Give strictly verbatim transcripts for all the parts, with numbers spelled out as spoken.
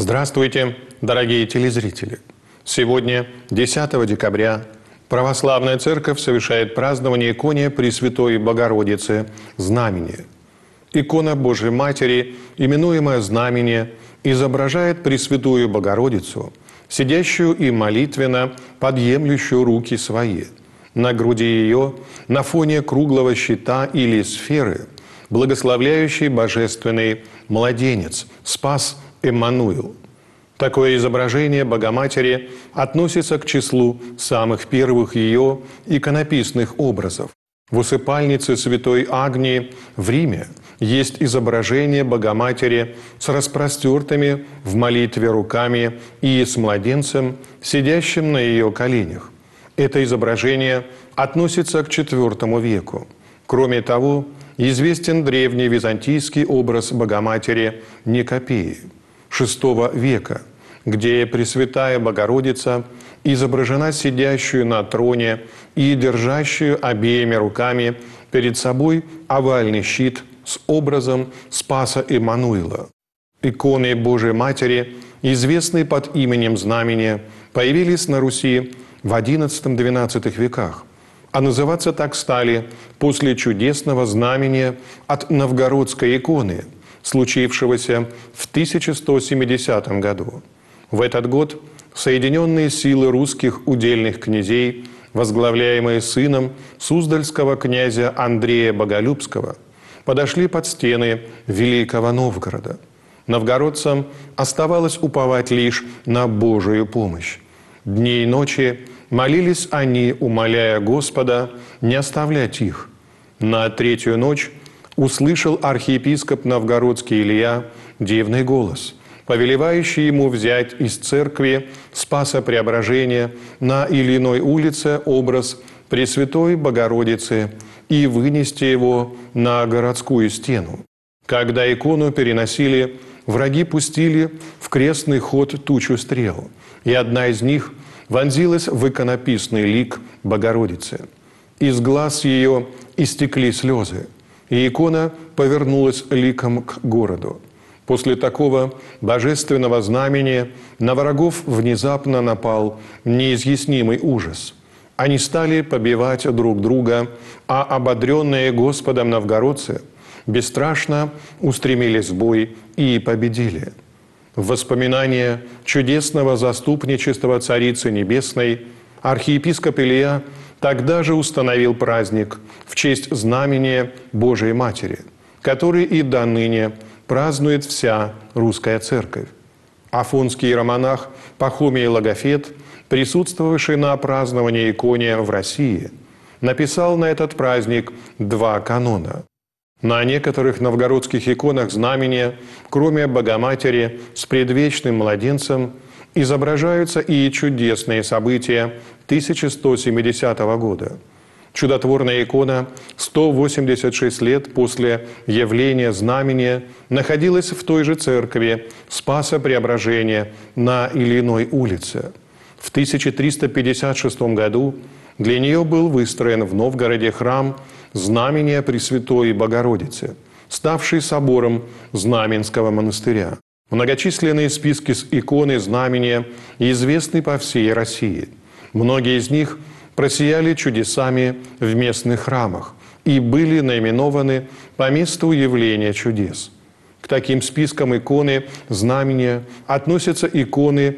Здравствуйте, дорогие телезрители! Сегодня, десятого декабря, Православная Церковь совершает празднование иконе Пресвятой Богородицы Знамение. Икона Божией Матери, именуемая Знамение, изображает Пресвятую Богородицу, сидящую и молитвенно подъемлющую руки свои. На груди ее, на фоне круглого щита или сферы, благословляющий божественный младенец, Спас Эммануил. Такое изображение Богоматери относится к числу самых первых ее иконописных образов. В усыпальнице Святой Агнии в Риме есть изображение Богоматери с распростертыми в молитве руками и с младенцем, сидящим на ее коленях. Это изображение относится к четвёртому веку. Кроме того, известен древний византийский образ Богоматери Никопии шестого века, где Пресвятая Богородица изображена сидящую на троне и держащую обеими руками перед собой овальный щит с образом Спаса Эммануила. Иконы Божией Матери, известные под именем Знамения, появились на Руси в одиннадцатом-двенадцатом веках, а называться так стали после чудесного знамения от новгородской иконы, случившегося в тысяча сто семидесятом году. В этот год соединенные силы русских удельных князей, возглавляемые сыном суздальского князя Андрея Боголюбского, подошли под стены Великого Новгорода. Новгородцам оставалось уповать лишь на Божию помощь. Дни и ночи молились они, умоляя Господа не оставлять их. На третью ночь услышал архиепископ новгородский Илья дивный голос, повелевающий ему взять из церкви Спаса Преображения на Ильиной улице образ Пресвятой Богородицы и вынести его на городскую стену. Когда икону переносили, враги пустили в крестный ход тучу стрел, и одна из них вонзилась в иконописный лик Богородицы. Из глаз ее истекли слезы, и икона повернулась ликом к городу. После такого божественного знамения на врагов внезапно напал неизъяснимый ужас. Они стали побивать друг друга, а ободренные Господом новгородцы бесстрашно устремились в бой и победили. В воспоминание чудесного заступничества Царицы Небесной архиепископ Илья тогда же установил праздник в честь знамения Божией Матери, который и до ныне празднует вся русская церковь. Афонский иеромонах Пахомий Логофет, присутствовавший на праздновании иконе в России, написал на этот праздник два канона. На некоторых новгородских иконах знамения, кроме Богоматери с предвечным младенцем, изображаются и чудесные события тысяча сто семидесятого года. Чудотворная икона сто восемьдесят шесть лет после явления знамения находилась в той же церкви Спаса Преображения на Ильиной улице. В тысяча триста пятьдесят шестом году для нее был выстроен в Новгороде храм Знамения Пресвятой Богородицы, ставший собором Знаменского монастыря. Многочисленные списки с иконы знамения известны по всей России. Многие из них просияли чудесами в местных храмах и были наименованы по месту явления чудес. К таким спискам иконы знамения относятся иконы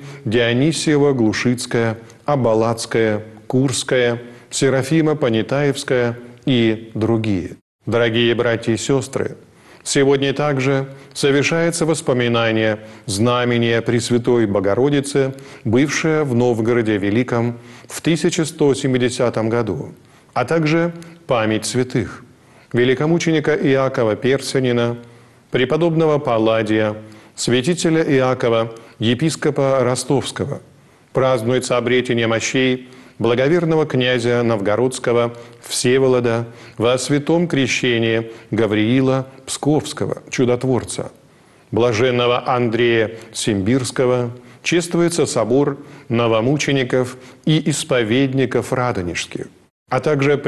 Дионисиева-Глушицкая, Абалацкая, Курская, Серафима Понятаевская и другие. Дорогие братья и сестры, сегодня также совершается воспоминание знамения Пресвятой Богородицы, бывшее в Новгороде Великом в тысяча сто семидесятом году, а также память святых великомученика Иакова Персянина, преподобного Палладия, святителя Иакова, епископа Ростовского. Празднуется обретение мощей благоверного князя Новгородского Всеволода во святом крещении Гавриила Псковского, чудотворца. Блаженного Андрея Симбирского чествуется собор новомучеников и исповедников радонежских, а также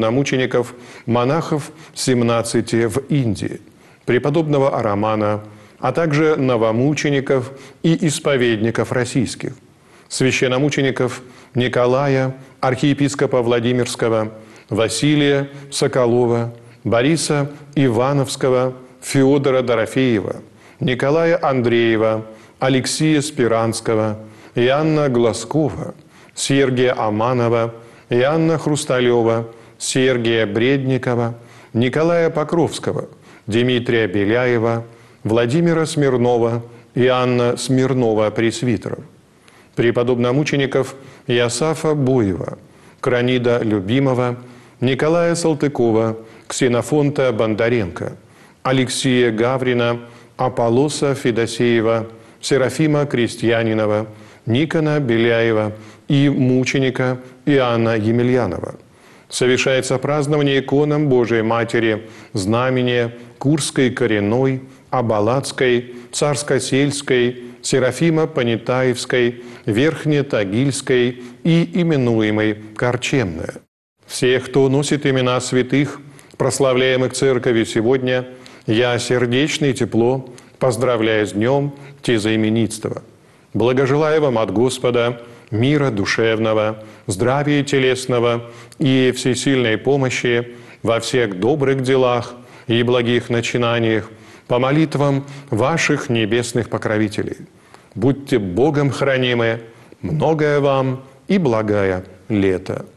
преподобномучеников монахов семнадцати в Индии, преподобного Арамана, а также новомучеников и исповедников российских, священномучеников Николая, архиепископа Владимирского, Василия Соколова, Бориса Ивановского, Феодора Дорофеева, Николая Андреева, Алексея Спиранского, Иоанна Глазкова, Сергия Аманова, Иоанна Хрусталева, Сергия Бредникова, Николая Покровского, Дмитрия Беляева, Владимира Смирнова, Иоанна Смирнова пресвитеров, преподобномучеников Иосафа Буева, Кранида Любимова, Николая Салтыкова, Ксенофонта Бондаренко, Алексея Гаврина, Аполлоса Федосеева, Серафима Крестьянинова, Никона Беляева и мученика Иоанна Емельянова. Совершается празднование иконам Божией Матери, знамения Курской коренной, Абалацкой, Царско-сельской, Серафима Понятаевской, Верхнетагильской и именуемой Корчемная. Всех, кто носит имена святых, прославляемых Церковью сегодня, я сердечно и тепло поздравляю с днем тезаименитства. Благожелаю вам от Господа мира душевного, здравия телесного и всесильной помощи во всех добрых делах и благих начинаниях по молитвам ваших небесных покровителей. Будьте Богом хранимы, многое вам и благая лето.